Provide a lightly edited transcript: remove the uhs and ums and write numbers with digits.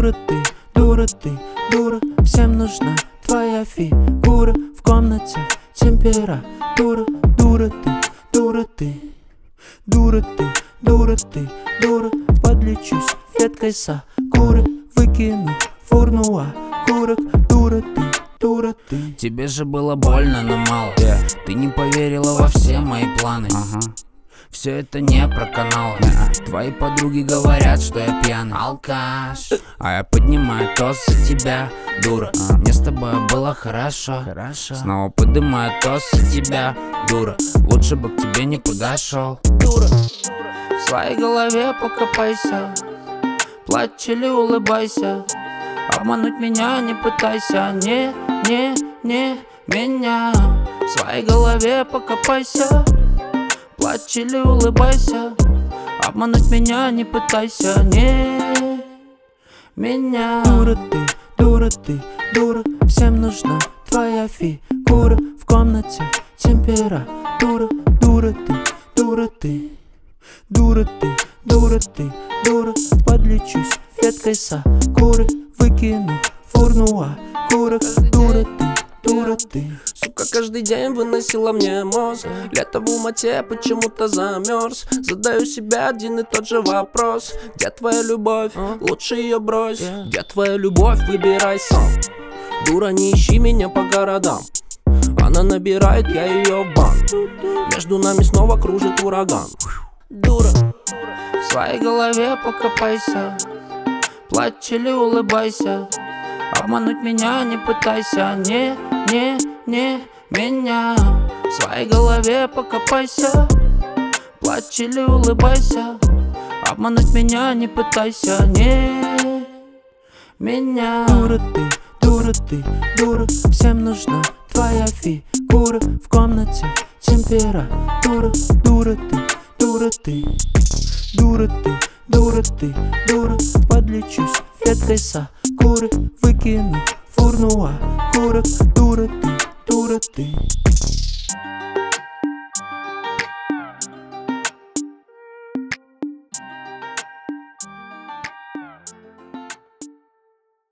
дура ты, дура. Всем нужна твоя фигура. В комнате температура. Дура ты, дура ты, дура ты, дура ты, дура. Подлечусь веткой сакуры, выкину в урну окурок. Дура ты, дура ты. Тебе же было больно, но мало. Ты не поверила во все мои планы. Все это не про каналы. Твои подруги говорят, что я пьяный алкаш, а я поднимаю тост за тебя, дура. Мне с тобой было хорошо. Снова поднимаю тост за тебя, дура. Лучше бы к тебе не подошел, дура. В своей голове покопайся, плачь или улыбайся. Обмануть меня не пытайся, не меня. В своей голове покопайся, плачь или улыбайся. Обмануть меня не пытайся, не меня. Дура ты, дура. Всем нужна твоя фигура. В комнате температура. Дура ты, дура ты, дура ты, дура ты, дура. Подлечусь веткой сакуры, выкину в урну окурок. Дура ты, дура ты. Сука, каждый день выносила мне мозг. Лето в Алмате почему-то замерз. Задаю себе один и тот же вопрос: где твоя любовь? Лучше ее брось. Где твоя любовь? Выбирай сам. Дура, не ищи меня по городам. Она набирает, я ее в бан. Между нами снова кружит ураган. Дура. В своей голове покопайся, плачь или улыбайся. Обмануть меня не пытайся, не меня. В своей голове покопайся, плачь или улыбайся. Обмануть меня не пытайся, не меня. Дура ты, дура. Всем нужна твоя фигура. В комнате температура. Дура ты, дура ты, дура ты, дура ты, дура. Подлечусь веткой сакуры, выкину в урну окурок. Дура ты, дура ты.